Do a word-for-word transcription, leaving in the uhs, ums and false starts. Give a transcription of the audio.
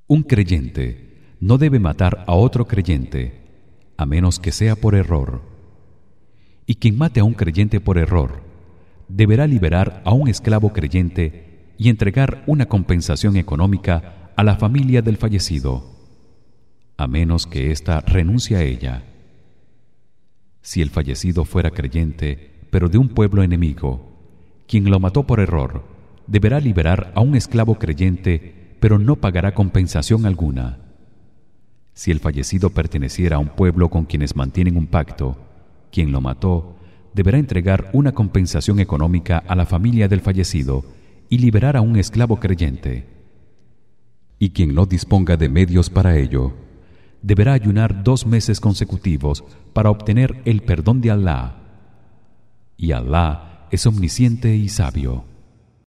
Un creyente no debe matar a otro creyente a menos que sea por error. Y quien mate a un creyente por error deberá liberar a un esclavo creyente y entregar una compensación económica a la familia del fallecido, a menos que ésta renuncie a ella. Si el fallecido fuera creyente, pero de un pueblo enemigo, quien lo mató por error deberá liberar a un esclavo creyente, pero no pagará compensación alguna. Si el fallecido perteneciera a un pueblo con quienes mantienen un pacto, quien lo mató deberá entregar una compensación económica a la familia del fallecido y liberar a un esclavo creyente. Y quien no disponga de medios para ello deberá ayunar dos meses consecutivos para obtener el perdón de Allah. Y Allah es omnisciente y sabio.